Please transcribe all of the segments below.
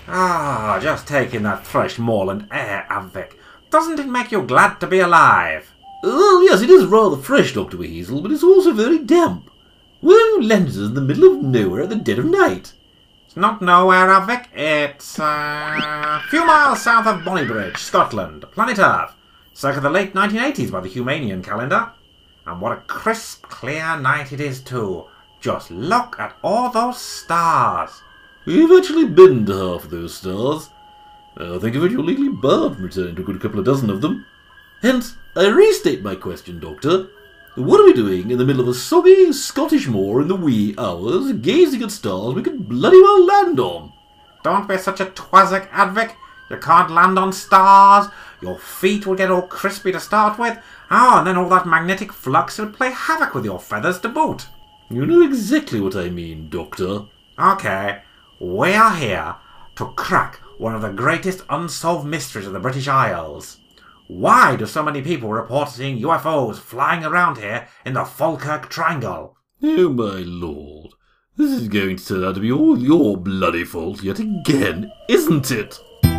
Ah, just taking that fresh moorland air, Avik. Doesn't it make you glad to be alive? Oh, yes, it is rather fresh, Dr. Weasel, but it's also very damp. Where have you landed us in the middle of nowhere at the dead of night? It's not nowhere, Avik. It's a few miles south of Bonnybridge, Scotland, planet Earth, circa the late 1980s by the Humanian calendar. And what a crisp, clear night it is, too. Just look at all those stars. We've actually been to half of those stars. Think of it, you're legally barred from returning to a good couple of dozen of them. Hence, I restate my question, Doctor. What are we doing in the middle of a soggy Scottish moor in the wee hours, gazing at stars we could bloody well land on? Don't be such a twazzock, Advic. You can't land on stars. Your feet will get all crispy to start with. Oh, and then all that magnetic flux would play havoc with your feathers to boot. You know exactly what I mean, Doctor. Okay, we are here to crack one of the greatest unsolved mysteries of the British Isles. Why do so many people report seeing UFOs flying around here in the Falkirk Triangle? Oh my lord, this is going to turn out to be all your bloody fault yet again, isn't it?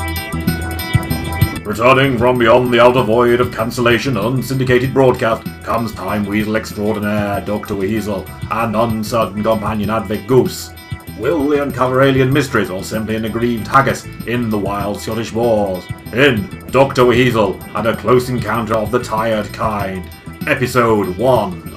Returning from beyond the outer void of cancellation unsyndicated broadcast comes Time Weasel extraordinaire Dr. Weasel and uncertain companion Advic Goose. Will they uncover alien mysteries or simply an aggrieved haggis in the wild Scottish moors? In Dr. Weasel and a Close Encounter of the Tired Kind, Episode 1.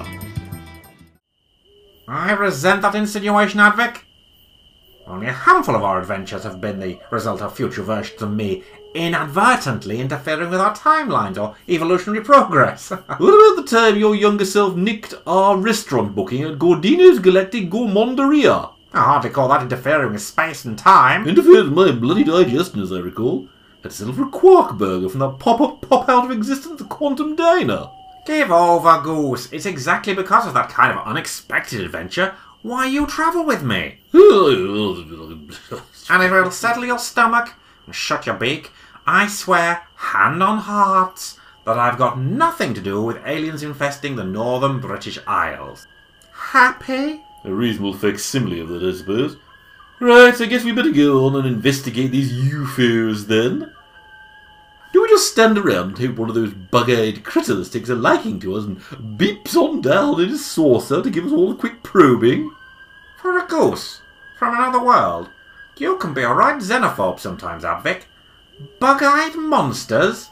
I resent that insinuation, Advic. Only a handful of our adventures have been the result of future versions of me inadvertently interfering with our timelines or evolutionary progress. What about the time your younger self nicked our restaurant booking at Gordino's Galactic Gourmanderia? I hardly call that interfering with space and time. Interfered with my bloody digestion, as I recall. Had to settle for a quark burger from that pop-up, pop-out-of-existence Quantum Diner. Give over, Goose. It's exactly because of that kind of unexpected adventure why you travel with me. And if it'll settle your stomach and shut your beak, I swear, hand on hearts, that I've got nothing to do with aliens infesting the northern British Isles. Happy? A reasonable facsimile of that, I suppose. Right, I guess we better go on and investigate these UFOs then. Do we just stand around and hope one of those bug-eyed critters takes a liking to us and beeps on down in his saucer to give us all a quick probing? For a goose from another world, you can be a right xenophobe sometimes, Advic. Bug-eyed monsters?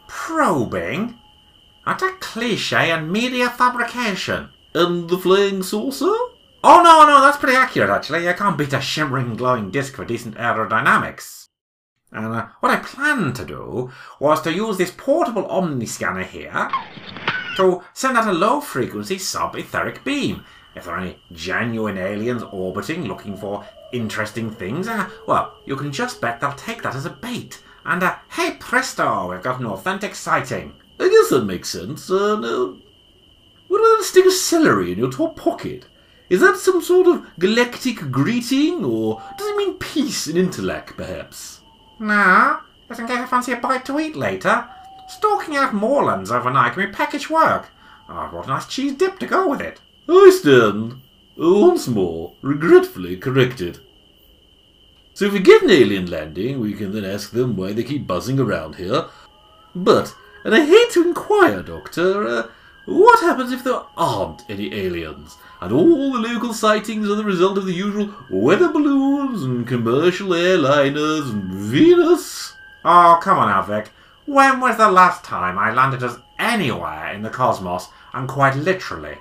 Probing? That's a cliché and media fabrication. And the flying saucer? Oh, no, that's pretty accurate, actually. I can't beat a shimmering, glowing disc for decent aerodynamics. And what I planned to do was to use this portable Omniscanner here to send out a low-frequency sub-etheric beam. If there are any genuine aliens orbiting looking for interesting things, well, you can just bet they'll take that as a bait. And, hey presto, we've got an authentic sighting. I guess that makes sense. What about the stick of celery in your top pocket? Is that some sort of galactic greeting, or does it mean peace and intellect, perhaps? Nah, just in case I fancy a bite to eat later. Stalking out moorlands overnight can be peckish work. I brought a nice cheese dip to go with it. I stand, once more, regretfully corrected. So if we get an alien landing, we can then ask them why they keep buzzing around here. But, and I hate to inquire, Doctor, what happens if there aren't any aliens, and all the local sightings are the result of the usual weather balloons and commercial airliners and Venus? Oh, come on, Advic. When was the last time I landed us anywhere in the cosmos and quite literally,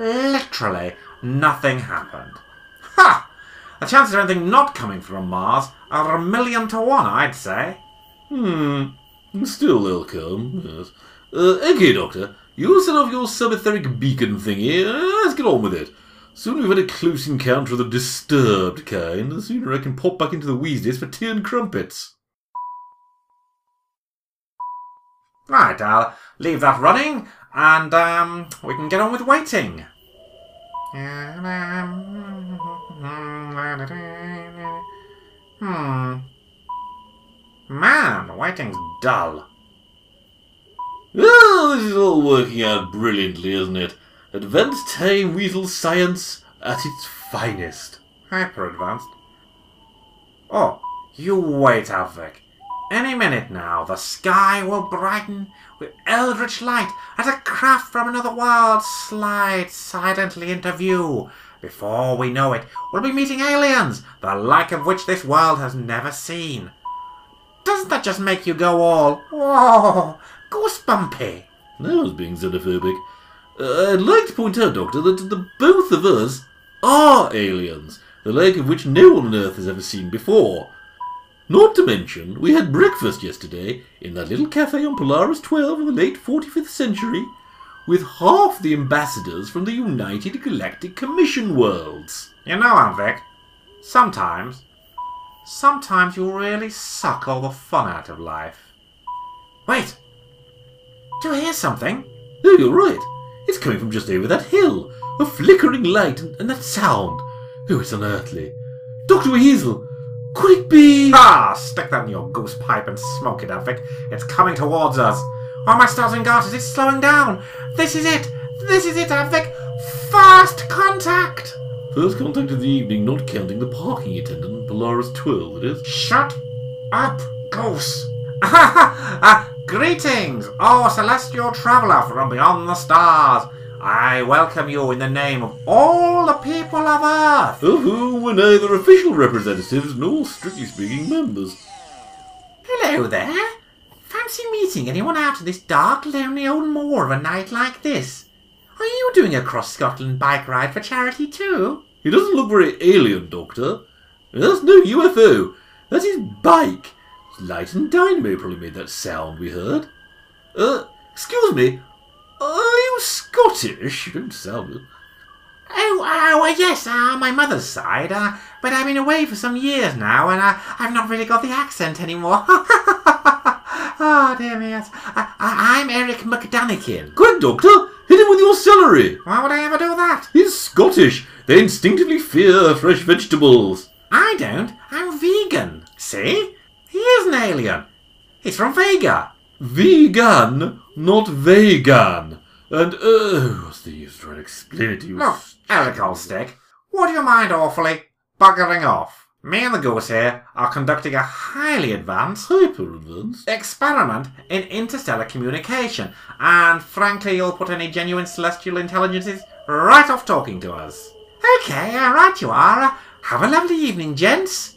nothing happened? Ha! The chances of anything not coming from Mars are 1,000,000 to 1, I'd say. Still they'll come, yes. Okay, Doctor. You set off your sub-etheric beacon thingy. Let's get on with it. Soon we've had a close encounter of the disturbed kind, the sooner I can pop back into the Weasleys for tea and crumpets. Right, I'll leave that running, and we can get on with waiting. Man, waiting's dull. Well, this is all working out brilliantly, isn't it? Advanced Time Weasel science at its finest. Hyper-advanced. Oh, You wait, Avik. Any minute now, the sky will brighten with eldritch light as a craft from another world slides silently into view. Before we know it, we'll be meeting aliens, the like of which this world has never seen. Doesn't that just make you go all, whoa, goosebumpy? I was being xenophobic. I'd like to point out, Doctor, that the both of us are aliens, the like of which no one on Earth has ever seen before. Not to mention, we had breakfast yesterday in that little cafe on Polaris 12 in the late 45th century with half the ambassadors from the United Galactic Commission worlds. You know, Avik, sometimes you really suck all the fun out of life. Wait! Do you hear something? Oh, you're right. It's coming from just over that hill. A flickering light and that sound. Oh, it's unearthly. Dr. Weasel, could it be... Ah! Stick that in your goose pipe and smoke it, Avik. It's coming towards us. Oh, my stars and garters, it's slowing down. This is it, Avik. First contact! First contact of the evening, not counting the parking attendant on Polaris 12, it is. Shut up, goose. Greetings, oh celestial traveller from beyond the stars. I welcome you in the name of all the people of Earth. Oh, we're neither official representatives nor, strictly speaking, members. Hello there. Fancy meeting anyone out of this dark, lonely old moor of a night like this? Are you doing a cross-Scotland bike ride for charity too? He doesn't look very alien, Doctor. That's no UFO. That's his bike. Light and dynamo probably made that sound we heard. Excuse me. Are you Scottish? You don't sound it. Oh, yes, my mother's side. But I've been away for some years now, and I've not really got the accent anymore. Oh, dear me, yes. I'm Eric McDanikin. Quick, Doctor! Hit him with your celery! Why would I ever do that? He's Scottish. They instinctively fear fresh vegetables. I don't. I'm vegan. See? He is an alien. He's from Vega. Vegan, not vegan. And, what's the use of trying to explain it to you? Look, Eric Oldstick, would you mind awfully buggering off? Me and the goose here are conducting a highly advanced Hyper-advanced experiment in interstellar communication, and frankly you'll put any genuine celestial intelligences right off talking to us. Okay, right you are. Have a lovely evening, gents.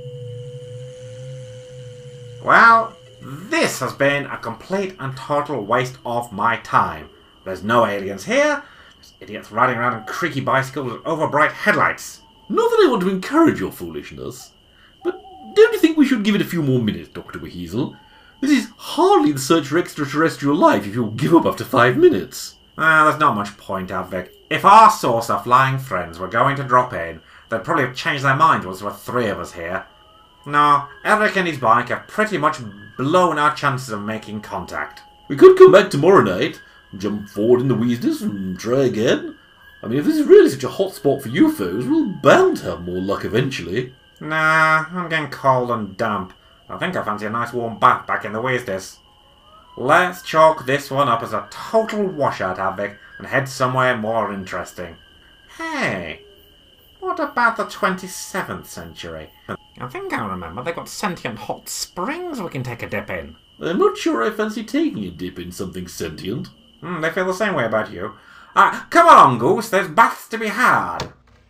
Well, this has been a complete and total waste of my time. There's no aliens here. There's idiots riding around on creaky bicycles with overbright headlights. Not that I want to encourage your foolishness, but don't you think we should give it a few more minutes, Dr. Weasel? This is hardly the search for extraterrestrial life if you'll give up after 5 minutes. There's not much point, Avik. If our saucer flying friends were going to drop in, they'd probably have changed their mind once there were 3 of us here. No, Eric and his bike have pretty much blown our chances of making contact. We could come back tomorrow night, jump forward in the Weasness and try again. I mean, if this is really such a hot spot for UFOs, we're bound to have more luck eventually. Nah, I'm getting cold and damp. I think I fancy a nice warm bath back in the Weasness. Let's chalk this one up as a total washout, Avik, and head somewhere more interesting. Hey, what about the 27th century? I think I remember they've got sentient hot springs we can take a dip in. I'm not sure I fancy taking a dip in something sentient. They feel the same way about you. Come along, Goose, there's baths to be had.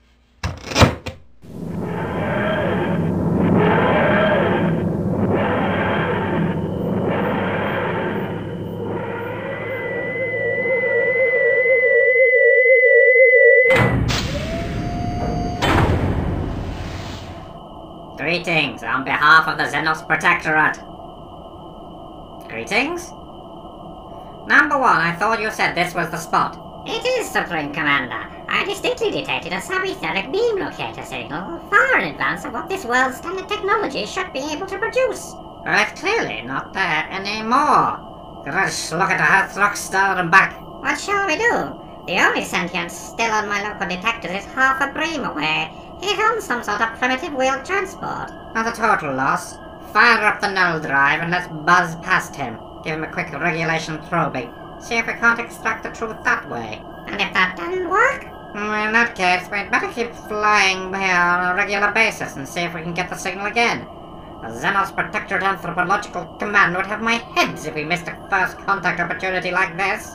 Greetings on behalf of the Xenos Protectorate. Greetings? Number 1, I thought you said this was the spot. It is, Supreme Commander. I distinctly detected a subetheric beam locator signal far in advance of what this world's standard technology should be able to produce. Well, it's clearly not there anymore. Let's look at the Hearthrock star and back. What shall we do? The only sentience still on my local detectors is half a bream away. He's on some sort of primitive wheeled transport. Not a total loss. Fire up the null drive and let's buzz past him. Give him a quick regulation probing. See if we can't extract the truth that way. And if that doesn't work? In that case, we'd better keep flying here on a regular basis and see if we can get the signal again. The Xenos Protectorate Anthropological Command would have my heads if we missed a first contact opportunity like this.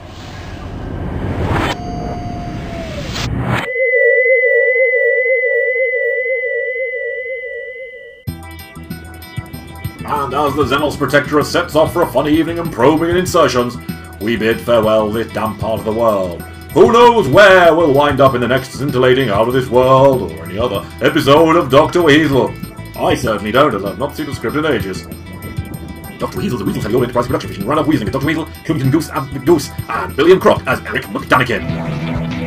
And as the Xenos Protectorate sets off for a fun evening and probing and insertions, we bid farewell this damn part of the world. Who knows where we'll wind up in the next scintillating Out of This World or any other episode of Dr. Weasel. I certainly don't, as I've not seen the script in ages. Dr. Weasel's a Weasel Cellular Enterprise production featuring Randolph Weasling as Dr. Weasel, Killian Goose, and Billy and Croc as Eric McDanikin.